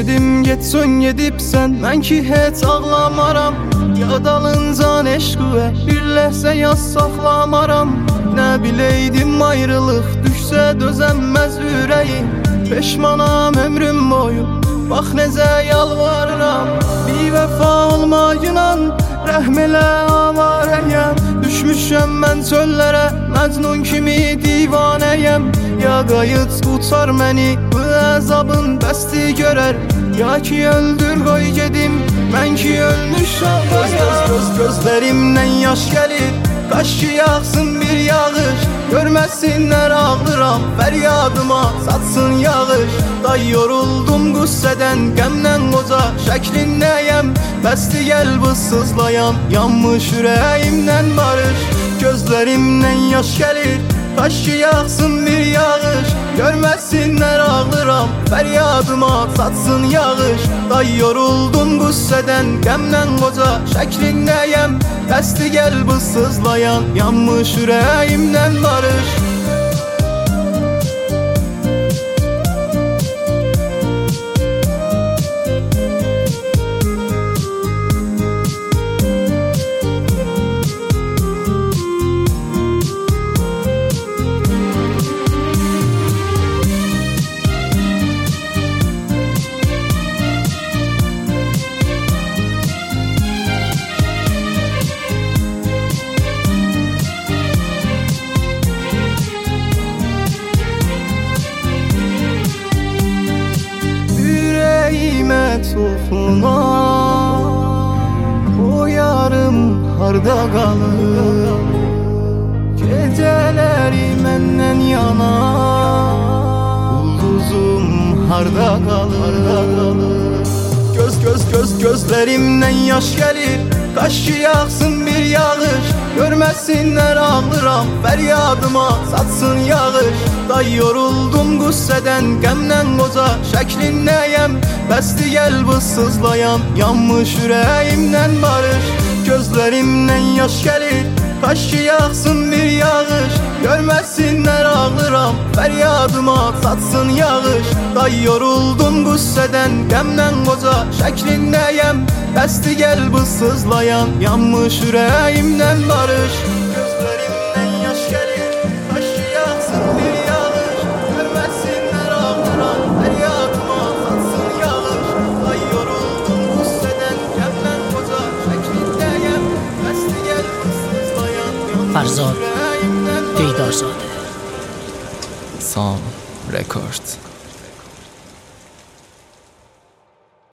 gedim getsun gedibsən, mən ki heç ağlamaram. Ya dalıncan eşqüvə bir ləhzə yaz saxlamaram. Nə biləydim ayrılıq düşsə dözənməz ürəyim. Peşmanam ömrüm boyu, bax necə yalvarıram. Bir vəfa olmayınan rəhm elə avarəyəm. Düşmüşəm mən çöllərə, Məcnun kimi divanəyəm. Ya qayıt qutar məni, bu əzabın bəsti görər. Ya ki öldür qoy gedim, mən ki ölmüşəm. Gözlərimdən yaş gəlir, qaş ki yağsın bir yağış. Görməsinlər ağlıram, fəryadıma satsın yağış. Day yoruldum qüssədən, qəmdən qoca şəklindəyəm. Bəsti gəl bu sızlayan, yanmış ürəyimdən barış. Gözlərimdən yaş gəlir, qaş ki yağsın bir yağış. Görməsinlər ağlıram, fəryadıma satsın yağış. Day yoruldum qüssədən, qəmdən qoca şəklindəyəm. Bəsti gəl bu sızlayan, yanmış ürəyimdən barış. Toxuna o yarım harda qalır. Gecələri məndən yana, ulduzum harda qalır. Gözlərimdən yaş gəlir, qaş ki yağsın bir yağış. Görməsinlər ağlıram, fəryadıma satsın yağış. Day yoruldum qüssədən, qəmdən qoca şəklindəyəm. Bəsti gəl bu sızlayan, yanmış ürəyimdən barış. Gözlərimdən yaş gəlir, qaş ki yağsın bir yağış. Görməsinlər ağlıram, fəryadıma satsın yağış. Day yoruldum qüssədən, qəmdən qoca şəklindəyəm. Bəsti gəl bu sızlayan, yanmış ürəyimdən barış. Gözlərimdən yaş gəlir, qaş ki yağsın bir yağış. Görməsinlər ağlıram, fəryadıma satsın yağış. Day yoruldum qüssədən, qəmdən qoca şəklindəyəm. Bəsti gəl bu sızlayan, yanmış ürəyimdən barış. Song Records.